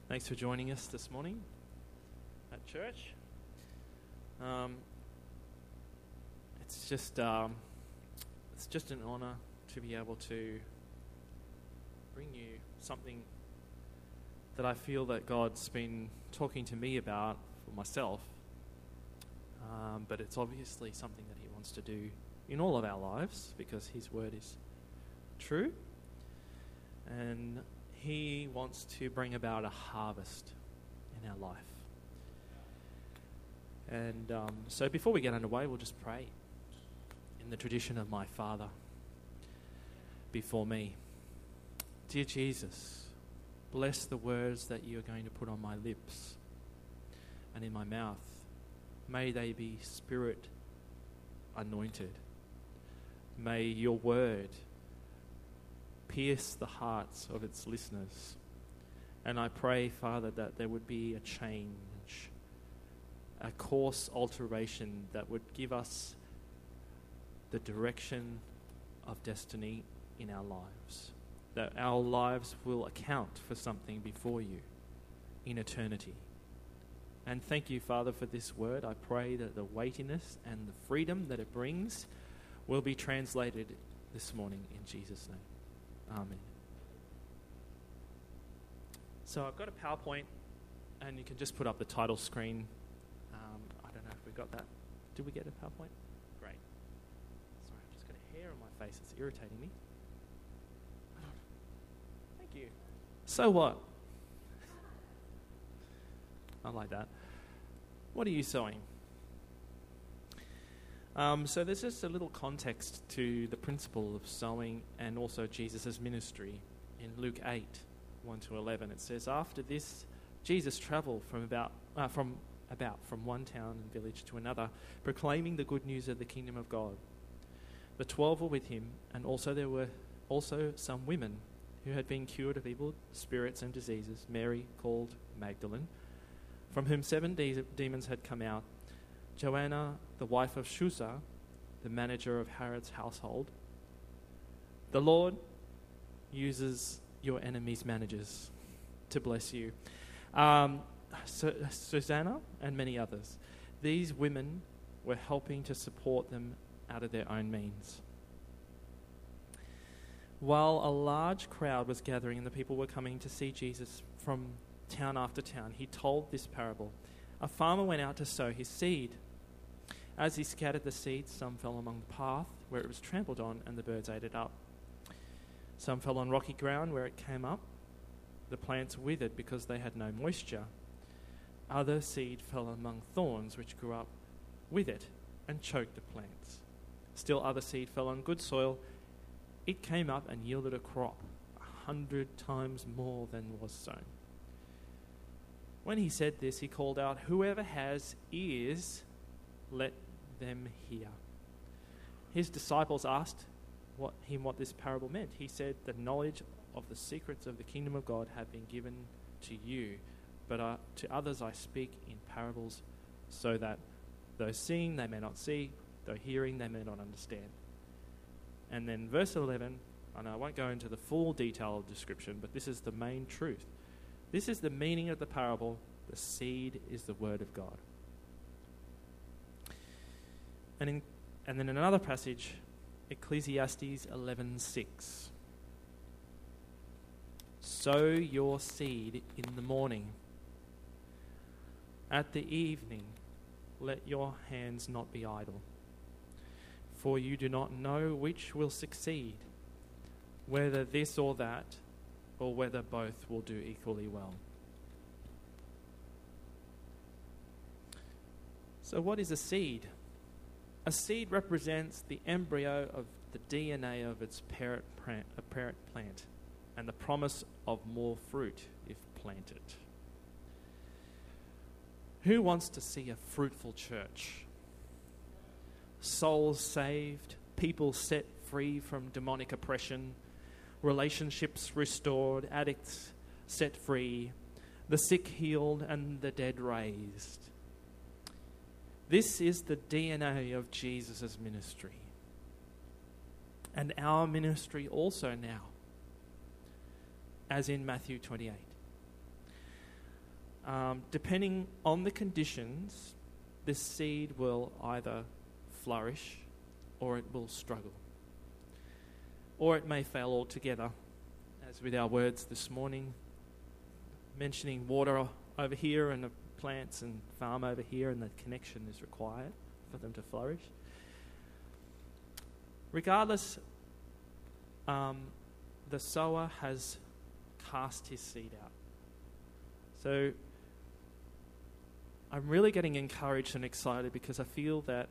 Thanks for joining us this morning at church. It's just an honour to be able to bring you something that I feel that God's been talking to me about for myself, but it's obviously something that He wants to do in all of our lives because His word is true, and He wants to bring about a harvest in our life. And so before we get underway, we'll just pray in the tradition of my Father before me. Dear Jesus, bless the words that you are going to put on my lips and in my mouth. May they be Spirit anointed. May your word pierce the hearts of its listeners. And I pray, Father, that there would be a change, a course alteration that would give us the direction of destiny in our lives. That our lives will account for something before you in eternity. And thank you, Father, for this word. I pray that the weightiness and the freedom that it brings will be translated this morning in Jesus' name. Amen. So I've got a PowerPoint, and you can just put up the title screen. I don't know if we got that. Did we get a PowerPoint? Great. Sorry, I've just got a hair on my face. It's irritating me. Thank you. So what? I like that. What are you sewing? So there's just a little context to the principle of sowing and also Jesus' ministry. In Luke 8, 1-11, it says, after this, Jesus travelled from one town and village to another, proclaiming the good news of the kingdom of God. The 12 were with him, and also there were also some women who had been cured of evil spirits and diseases, Mary, called Magdalene, from whom 7 demons had come out, Joanna, the wife of Chuza, the manager of Herod's household. The Lord uses your enemies' managers to bless you. Susanna and many others. These women were helping to support them out of their own means. While a large crowd was gathering and the people were coming to see Jesus from town after town, he told this parable. A farmer went out to sow his seed. As he scattered the seeds, some fell along the path where it was trampled on, and the birds ate it up. Some fell on rocky ground where it came up. The plants withered because they had no moisture. Other seed fell among thorns, which grew up with it and choked the plants. Still other seed fell on good soil. It came up and yielded a crop 100 times more than was sown. When he said this, he called out, "Whoever has ears, let them hear." His disciples asked him what this parable meant. He said, "The knowledge of the secrets of the kingdom of God have been given to you, but to others I speak in parables, so that though seeing they may not see, though hearing they may not understand." And then verse 11, and I won't go into the full detailed description, but this is the main truth. This is the meaning of the parable. The seed is the word of God. And then in another passage, Ecclesiastes 11:6. Sow your seed in the morning. At the evening, let your hands not be idle. For you do not know which will succeed, whether this or that, or whether both will do equally well. So what is a seed? A seed represents the embryo of the DNA of its parent plant and the promise of more fruit if planted. Who wants to see a fruitful church? Souls saved, people set free from demonic oppression, relationships restored, addicts set free, the sick healed, and the dead raised. This is the DNA of Jesus' ministry. And our ministry also now, as in Matthew 28. depending on the conditions, this seed will either flourish or it will struggle. Or it may fail altogether, as with our words this morning, mentioning water over here and the plants and farm over here, and the connection is required for them to flourish. Regardless, the sower has cast his seed out. So I'm really getting encouraged and excited because I feel that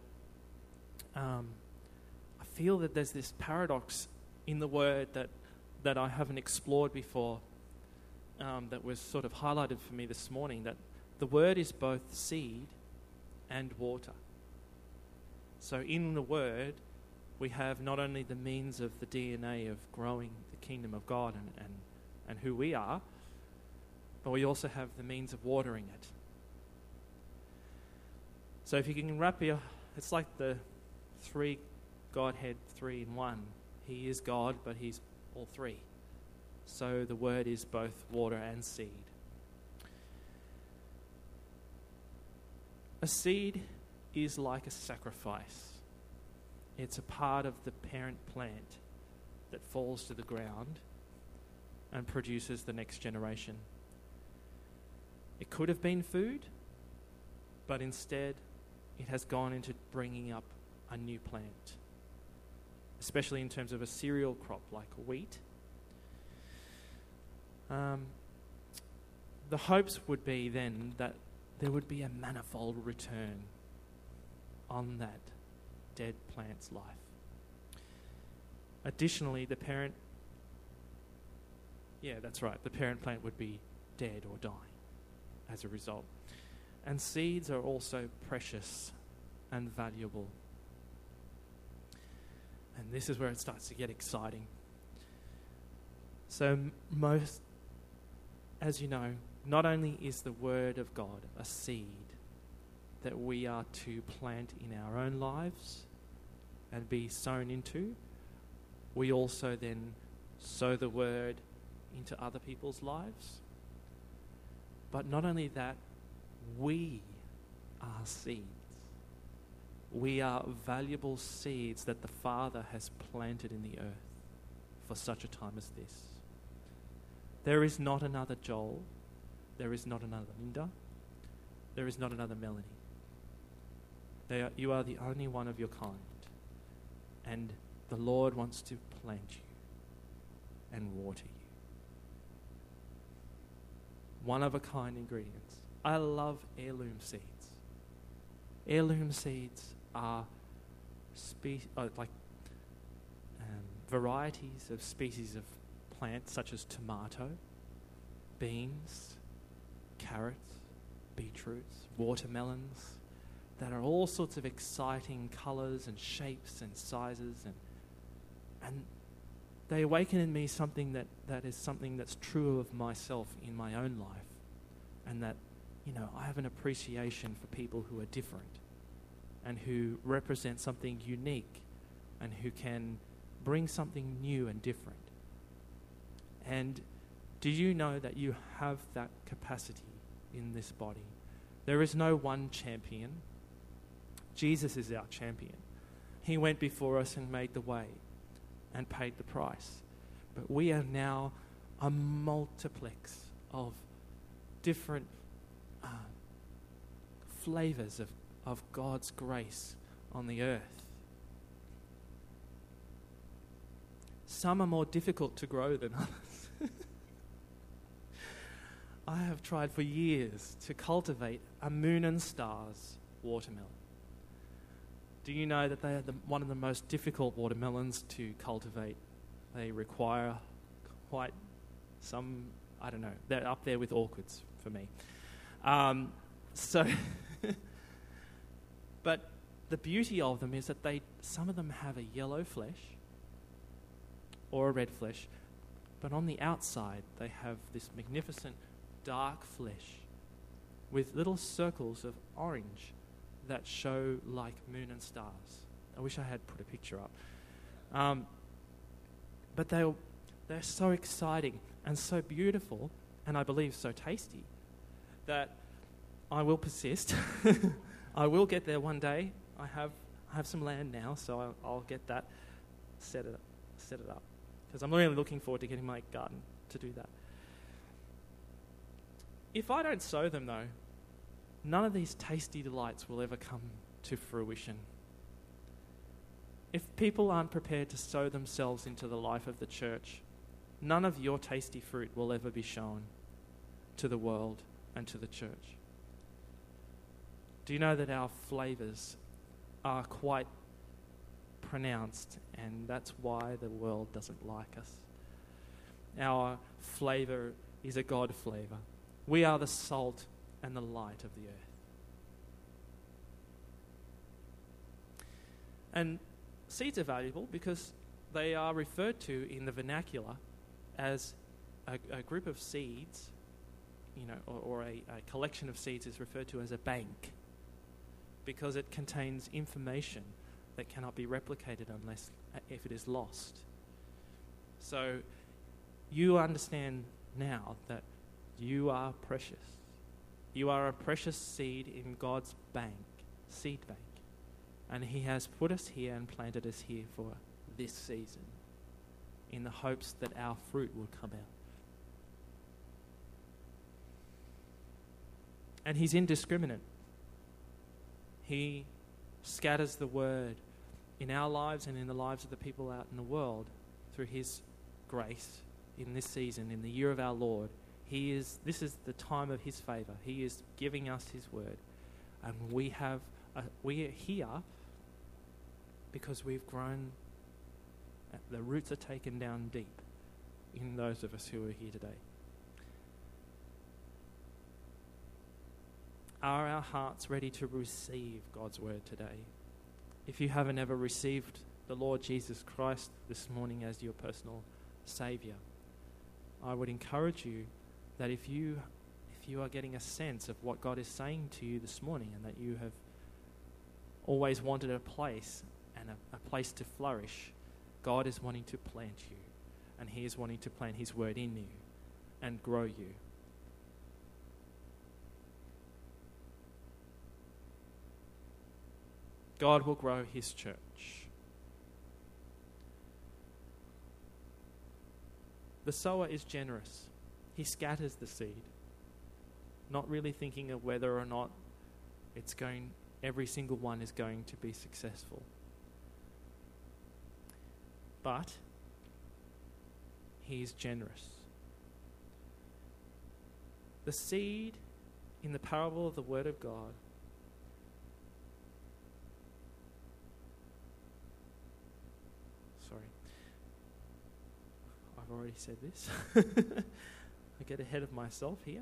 there's this paradox in the word that I haven't explored before, that was sort of highlighted for me this morning, that the word is both seed and water. So in the word, we have not only the means of the DNA of growing the kingdom of God and who we are, but we also have the means of watering it. So if you can it's like the three Godhead, three in one. He is God, but he's all three. So the word is both water and seed. A seed is like a sacrifice. It's a part of the parent plant that falls to the ground and produces the next generation. It could have been food, but instead it has gone into bringing up a new plant, especially in terms of a cereal crop like wheat. The hopes would be then that there would be a manifold return on that dead plant's life. Additionally, the parent plant would be dead or dying as a result. And seeds are also precious and valuable. And this is where it starts to get exciting. So as you know, not only is the Word of God a seed that we are to plant in our own lives and be sown into, we also then sow the Word into other people's lives. But not only that, we are seeds. We are valuable seeds that the Father has planted in the earth for such a time as this. There is not another Joel. There is not another Linda. There is not another Melanie. You are the only one of your kind. And the Lord wants to plant you and water you. One-of-a-kind ingredients. I love heirloom seeds. Heirloom seeds are varieties of species of plants such as tomato, beans, carrots, beetroots, watermelons, that are all sorts of exciting colours and shapes and sizes, and they awaken in me something that is something that's true of myself in my own life, and that, I have an appreciation for people who are different and who represent something unique and who can bring something new and different. And do you know that you have that capacity in this body? There is no one champion. Jesus is our champion. He went before us and made the way and paid the price. But we are now a multiplex of different flavors of God's grace on the earth. Some are more difficult to grow than others. I have tried for years to cultivate a Moon and Stars watermelon. Do you know that they are one of the most difficult watermelons to cultivate? They require quite some, they're up there with orchids for me. But the beauty of them is that some of them have a yellow flesh or a red flesh, but on the outside they have this magnificent dark flesh with little circles of orange that show like moon and stars. I wish I had put a picture up. But they're so exciting and so beautiful, and I believe so tasty, that I will persist. I will get there one day. I have some land now, so I'll get that, set it up. Because I'm really looking forward to getting my garden to do that. If I don't sow them, though, none of these tasty delights will ever come to fruition. If people aren't prepared to sow themselves into the life of the church, none of your tasty fruit will ever be shown to the world and to the church. Do you know that our flavours are quite pronounced, and that's why the world doesn't like us? Our flavour is a God flavour. We are the salt and the light of the earth. And seeds are valuable because they are referred to in the vernacular as a group of seeds, or a collection of seeds is referred to as a bank, because it contains information that cannot be replicated if it is lost. So you understand now that you are precious. You are a precious seed in God's seed bank. And He has put us here and planted us here for this season, in the hopes that our fruit will come out. And He's indiscriminate. He scatters the word in our lives and in the lives of the people out in the world through His grace in this season, in the year of our Lord. This is the time of His favour. He is giving us His word. And we are here because we've grown, the roots are taken down deep in those of us who are here today. Are our hearts ready to receive God's word today? If you haven't ever received the Lord Jesus Christ this morning as your personal Saviour, I would encourage you that if you are getting a sense of what God is saying to you this morning, and that you have always wanted a place and a place to flourish, God is wanting to plant you, and He is wanting to plant His word in you and grow you. God will grow His church. The sower is generous. He scatters the seed, not really thinking of whether or not every single one is going to be successful. But He is generous. The seed in the parable of the Word of God I've already said this. I get ahead of myself here.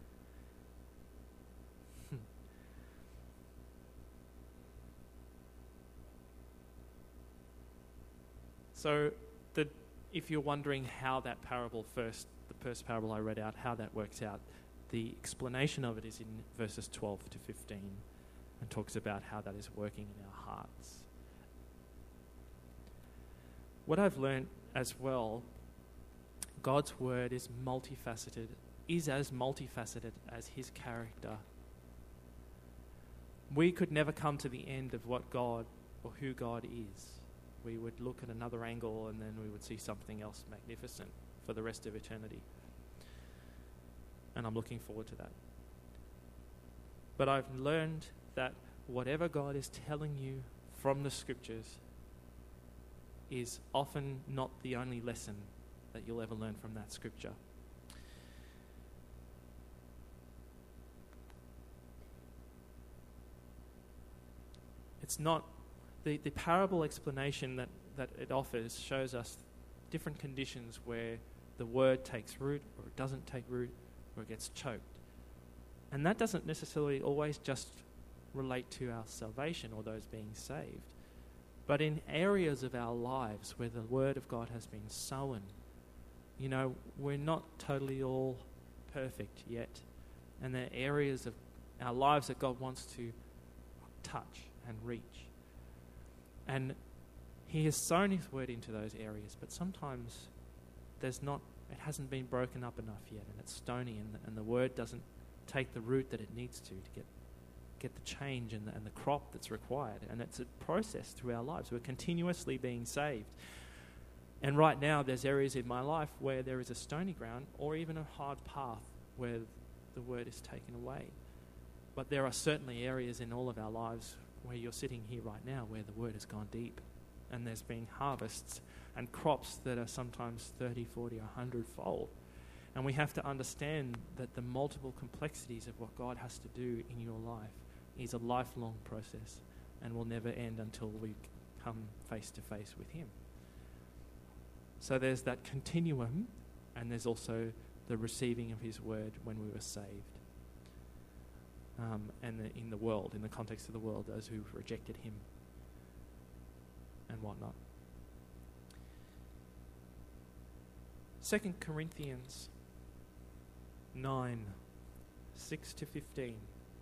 So, if you're wondering how that parable the first parable I read out, how that works out, the explanation of it is in verses 12 to 15 and talks about how that is working in our hearts. What I've learned as well, God's word is as multifaceted as His character. We could never come to the end of what God or who God is. We would look at another angle and then we would see something else magnificent for the rest of eternity. And I'm looking forward to that. But I've learned that whatever God is telling you from the Scriptures is often not the only lesson that you'll ever learn from that Scripture. It's not the parable explanation that it offers shows us different conditions where the word takes root or it doesn't take root or it gets choked. And that doesn't necessarily always just relate to our salvation or those being saved, but in areas of our lives where the word of God has been sown. We're not totally all perfect yet, and there are areas of our lives that God wants to touch and reach. And He has sown His word into those areas, but sometimes it hasn't been broken up enough yet, and it's stony, and the word doesn't take the root that it needs to get the change and the crop that's required. And it's a process through our lives. We're continuously being saved. And right now, there's areas in my life where there is a stony ground or even a hard path where the word is taken away. But there are certainly areas in all of our lives where you're sitting here right now where the word has gone deep. And there's been harvests and crops that are sometimes 30, 40, 100-fold. And we have to understand that the multiple complexities of what God has to do in your life is a lifelong process and will never end until we come face to face with Him. So there's that continuum, and there's also the receiving of His word when we were saved. In the world, in the context of the world, those who rejected Him and whatnot. 2 Corinthians 9, 6 to 15.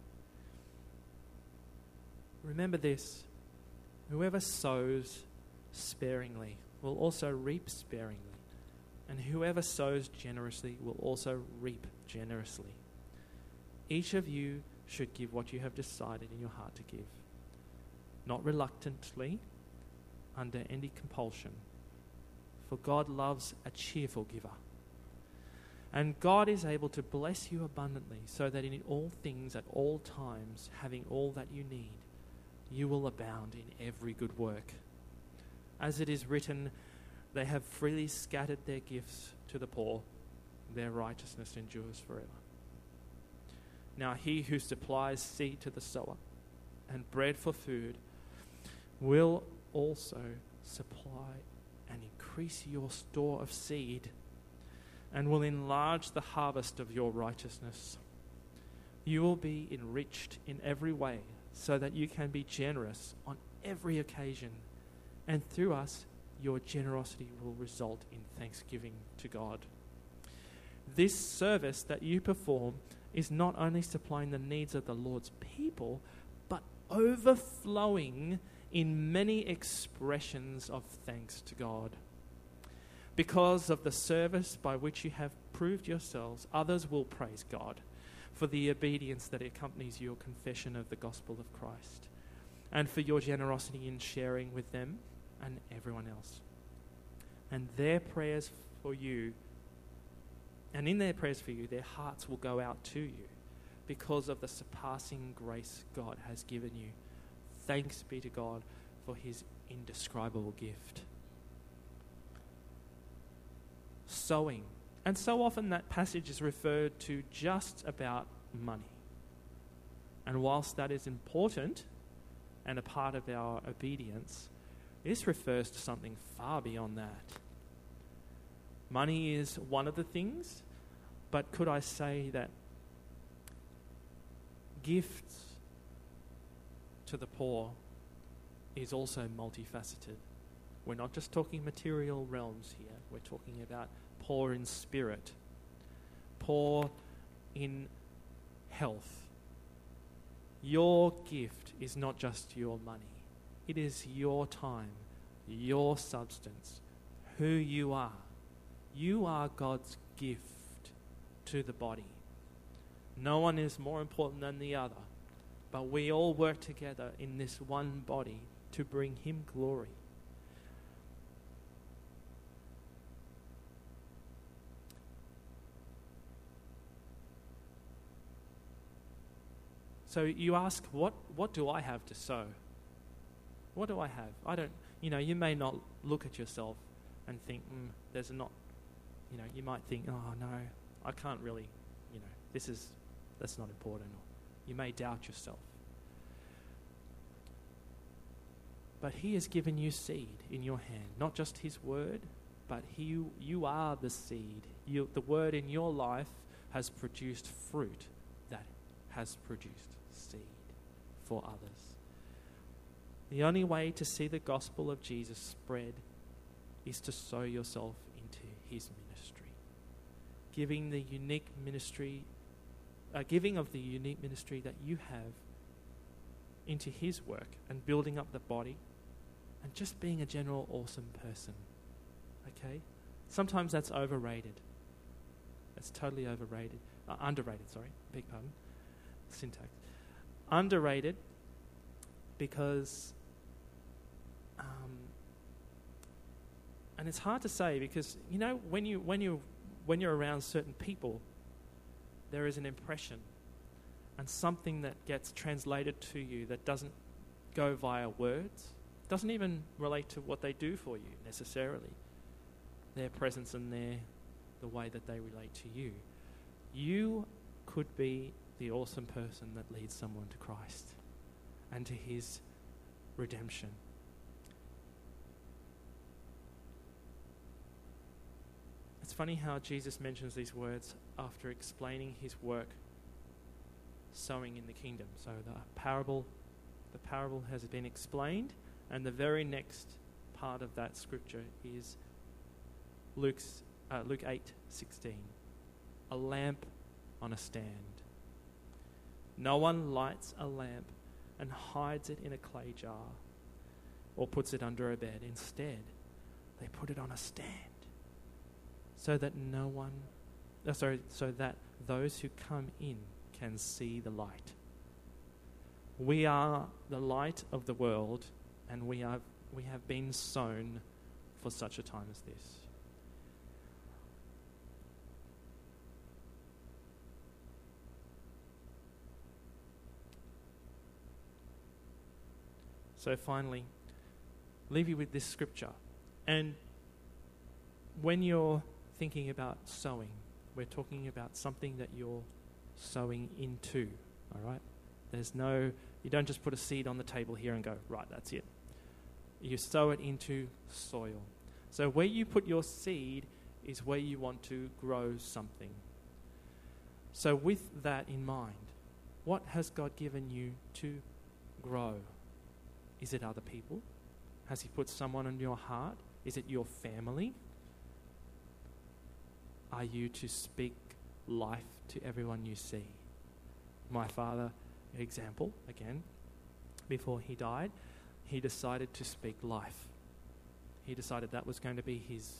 Remember this: whoever sows sparingly will also reap sparingly, and whoever sows generously will also reap generously. Each of you should give what you have decided in your heart to give, not reluctantly, under any compulsion, for God loves a cheerful giver. And God is able to bless you abundantly, so that in all things at all times, having all that you need, you will abound in every good work. As it is written, they have freely scattered their gifts to the poor, their righteousness endures forever. Now He who supplies seed to the sower and bread for food will also supply and increase your store of seed, and will enlarge the harvest of your righteousness. You will be enriched in every way, so that you can be generous on every occasion, and through us your generosity will result in thanksgiving to God. This service that you perform is not only supplying the needs of the Lord's people, but overflowing in many expressions of thanks to God. Because of the service by which you have proved yourselves, others will praise God for the obedience that accompanies your confession of the gospel of Christ, and for your generosity in sharing with them and everyone else. And their prayers for you, and in their prayers for you, their hearts will go out to you because of the surpassing grace God has given you. Thanks be to God for His indescribable gift. Sowing. And so often that passage is referred to just about money. And whilst that is important and a part of our obedience, this refers to something far beyond that. Money is one of the things, but could I say that gifts to the poor is also multifaceted? We're not just talking material realms here. We're talking about poor in spirit, poor in health. Your gift is not just your money. It is your time, your substance, who you are. You are God's gift to the body. No one is more important than the other, but we all work together in this one body to bring Him glory. So you ask, what do I have to sow? What do I have? I don't, you may not look at yourself and think, there's not, you might think, oh no, I can't really, that's not important. You may doubt yourself. But He has given you seed in your hand, not just His word, but you are the seed. The word in your life has produced fruit that has produced seed for others. The only way to see the gospel of Jesus spread is to sow yourself into His ministry. Giving of the unique ministry that you have into His work and building up the body and just being a general awesome person. Okay? Sometimes that's overrated. It's totally underrated, beg pardon, syntax. Underrated because, and it's hard to say because, when you're around certain people, there is an impression and something that gets translated to you that doesn't go via words, doesn't even relate to what they do for you necessarily. Their presence and the way that they relate to you. You could be the awesome person that leads someone to Christ and to his redemption. It's funny how Jesus mentions these words after explaining his work sowing in the kingdom. So the parable has been explained, and the very next part of that scripture is Luke 8:16. A lamp on a stand. No one lights a lamp and hides it in a clay jar or puts it under a bed. Instead, they put it on a stand so that so that those who come in can see the light. We are the light of the world, and we have been sown for such a time as this. So finally, leave you with this scripture. And when you're thinking about sowing, we're talking about something that you're sowing into, all right? You don't just put a seed on the table here and go, right, that's it. You sow it into soil. So where you put your seed is where you want to grow something. So with that in mind, what has God given you to grow? Is it other people? Has he put someone in your heart? Is it your family? Are you to speak life to everyone you see? My father, example, again, before he died, he decided to speak life. He decided that was going to be his,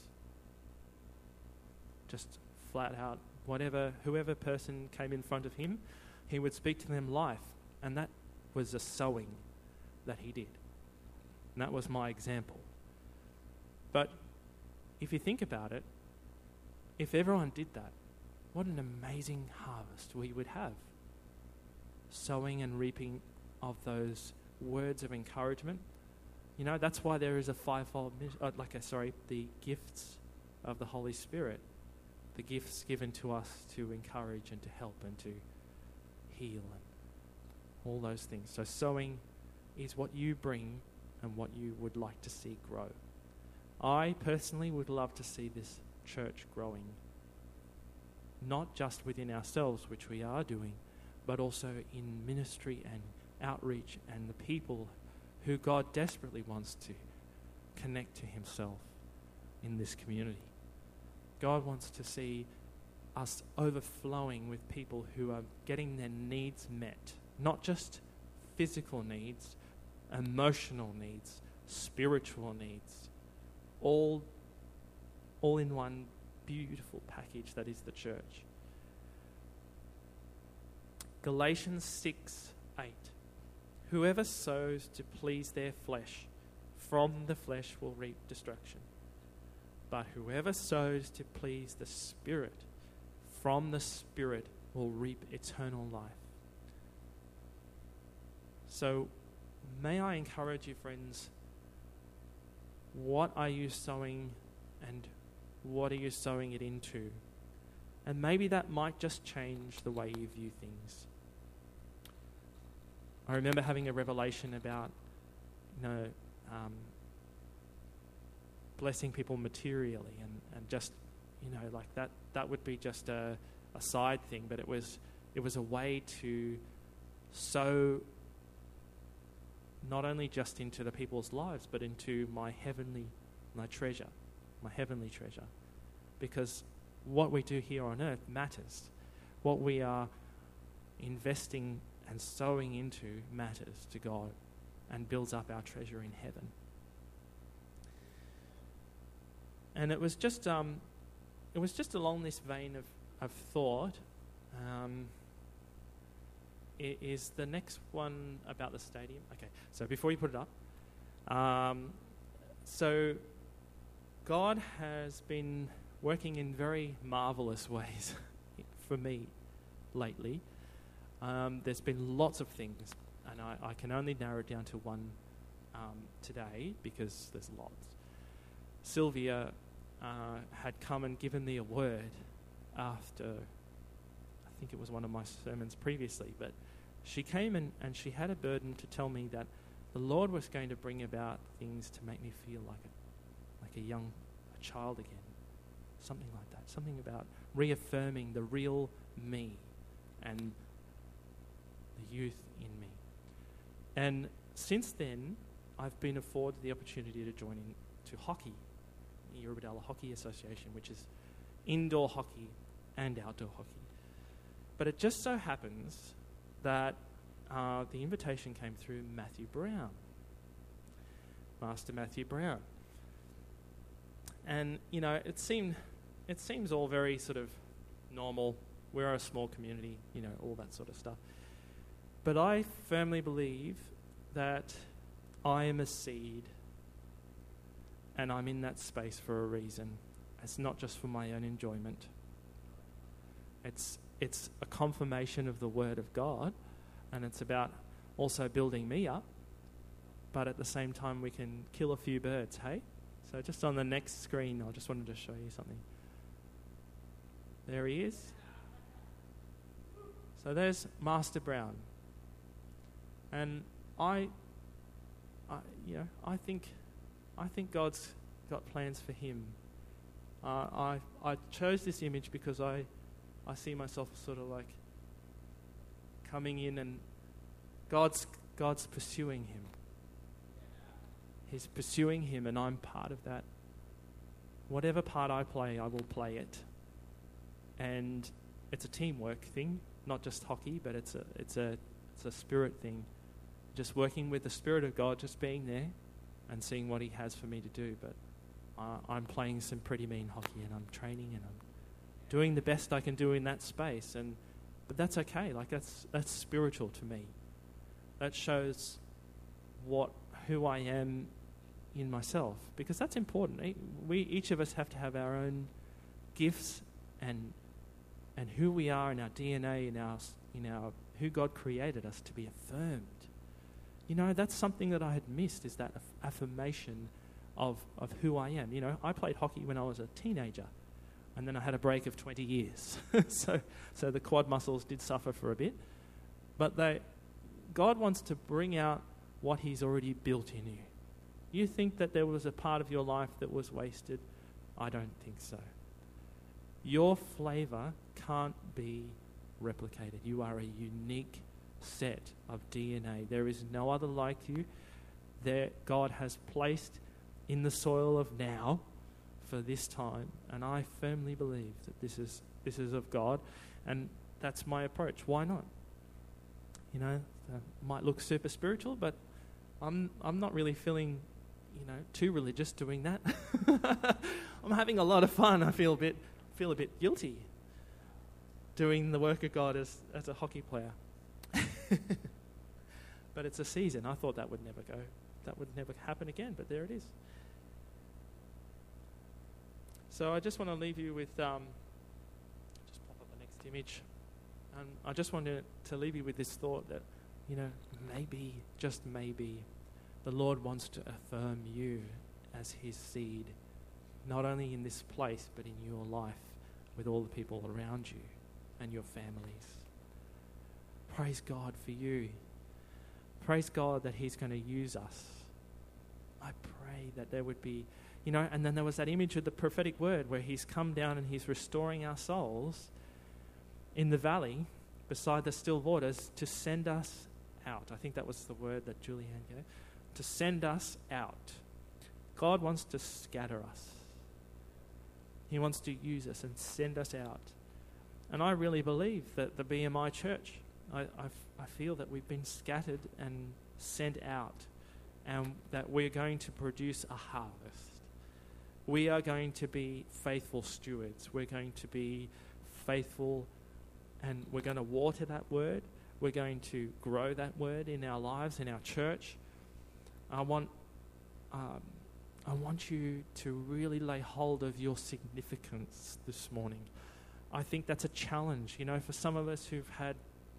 just flat out, whoever person came in front of him, he would speak to them life. And that was a sowing that he did. And that was my example. But if you think about it, if everyone did that, what an amazing harvest we would have. Sowing and reaping of those words of encouragement. That's why there is a fivefold, the gifts of the Holy Spirit. The gifts given to us to encourage and to help and to heal and all those things. So sowing is what you bring and what you would like to see grow. I personally would love to see this church growing, not just within ourselves, which we are doing, but also in ministry and outreach and the people who God desperately wants to connect to himself in this community. God wants to see us overflowing with people who are getting their needs met, not just physical needs, emotional needs, spiritual needs, all in one beautiful package that is the church. Galatians 6:8. Whoever sows to please their flesh, from the flesh will reap destruction. But whoever sows to please the Spirit, from the Spirit will reap eternal life. So, may I encourage you, friends, what are you sowing and what are you sowing it into? And maybe that might just change the way you view things. I remember having a revelation about, blessing people materially and just, that would be just a side thing, but it was a way to sow not only just into the people's lives, but into my heavenly treasure. Because what we do here on earth matters. What we are investing and sowing into matters to God and builds up our treasure in heaven. And it was just along this vein I've thought is the next one about the stadium. Okay, so before you put it up, so God has been working in very marvelous ways for me lately. There's been lots of things, and I can only narrow it down to one today because there's lots. Sylvia had come and given me a word after, I think it was one of my sermons previously, but she came and she had a burden to tell me that the Lord was going to bring about things to make me feel like a child again. Something like that. Something about reaffirming the real me and the youth in me. And since then, I've been afforded the opportunity to join in to hockey, the Eurobodalla Hockey Association, which is indoor hockey and outdoor hockey. But it just so happens that the invitation came through Matthew Brown, Master Matthew Brown. And, you know, it seems all very sort of normal. We're a small community, you know, all that sort of stuff. But I firmly believe that I am a seed, and I'm in that space for a reason. It's not just for my own enjoyment. It's a confirmation of the Word of God, and it's about also building me up, but at the same time we can kill a few birds, hey? So just on the next screen, I just wanted to show you something. There he is. So there's Master Brown. And I think God's got plans for him. I chose this image because I see myself sort of like coming in, and God's pursuing him. He's pursuing him, and I'm part of that. Whatever part I play, I will play it. And it's a teamwork thing, not just hockey, but it's a spirit thing. Just working with the Spirit of God, just being there and seeing what he has for me to do. But I'm playing some pretty mean hockey, and I'm training, and I'm doing the best I can do in that space. But that's okay. Like that's spiritual to me. That shows who I am in myself, because that's important. Each of us have to have our own gifts and who we are in our DNA, in our who God created us to be affirmed. You know, that's something that I had missed, is that affirmation of who I am. You know, I played hockey when I was a teenager, and then I had a break of 20 years. so the quad muscles did suffer for a bit. But God wants to bring out what he's already built in you. You think that there was a part of your life that was wasted? I don't think so. Your flavor can't be replicated. You are a unique set of DNA. There is no other like you. God has placed in the soil of now for this time, and I firmly believe that this is of God, and that's my approach. Why not? You know, it might look super spiritual, but I'm not really feeling, you know, too religious doing that. I'm having a lot of fun. I feel a bit guilty doing the work of God as a hockey player. But it's a season. I thought that would never happen again, but there it is. So I just want to leave you with, just pop up the next image. And I just wanted to leave you with this thought that, you know, maybe, just maybe, the Lord wants to affirm you as his seed, not only in this place, but in your life with all the people around you and your families. Praise God for you. Praise God that he's going to use us. I pray that there would be, you know, and then there was that image of the prophetic word where he's come down and he's restoring our souls in the valley beside the still waters to send us out. I think that was the word that Julianne gave. To send us out. God wants to scatter us. He wants to use us and send us out. And I really believe that the BMI church, I feel that we've been scattered and sent out, and that we're going to produce a harvest. We are going to be faithful stewards. We're going to be faithful, and we're going to water that word. We're going to grow that word in our lives, in our church. I want you to really lay hold of your significance this morning. I think that's a challenge, for some of us who've had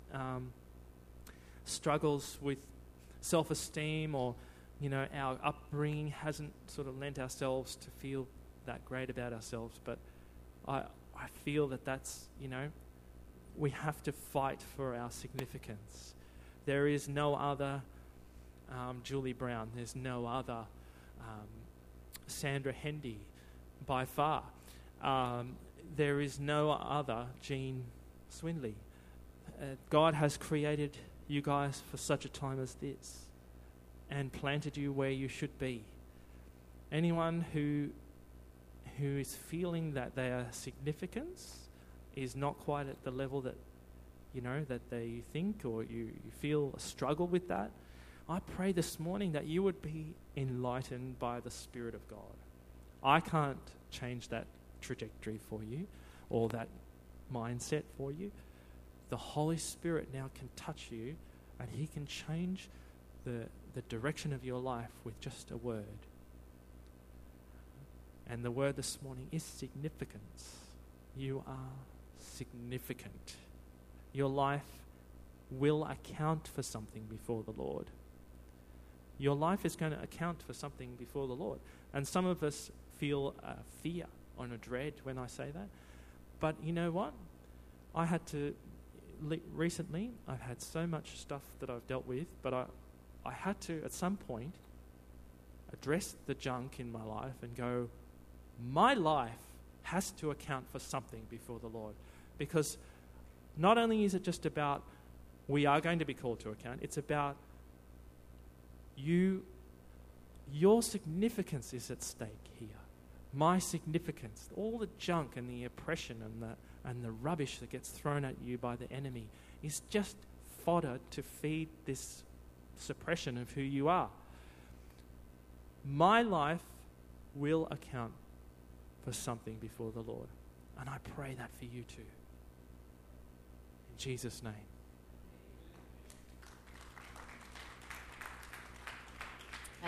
struggles with self-esteem, or, our upbringing hasn't sort of lent ourselves to feel that great about ourselves. But I feel that's, we have to fight for our significance. There is no other Julie Brown. There's no other Sandra Hendy by far. There is no other Jean Swindley. God has created you guys for such a time as this and planted you where you should be. Anyone who is feeling that their significance is not quite at the level that, that they think, or you feel a struggle with that, I pray this morning that you would be enlightened by the Spirit of God. I can't change that trajectory for you or that mindset for you. The Holy Spirit now can touch you, and He can change the direction of your life with just a word. And the word this morning is significance. You are significant. Your life will account for something before the Lord. Your life is going to account for something before the Lord. And some of us feel a fear or a dread when I say that. But you know what? I had to, recently, I've had so much stuff that I've dealt with, but I had to, at some point, address the junk in my life and go, my life has to account for something before the Lord. Because not only is it just about we are going to be called to account, it's about your significance is at stake here. My significance, all the junk and the oppression and the rubbish that gets thrown at you by the enemy is just fodder to feed this suppression of who you are. My life will account for something before the Lord. And I pray that for you too. In Jesus' name.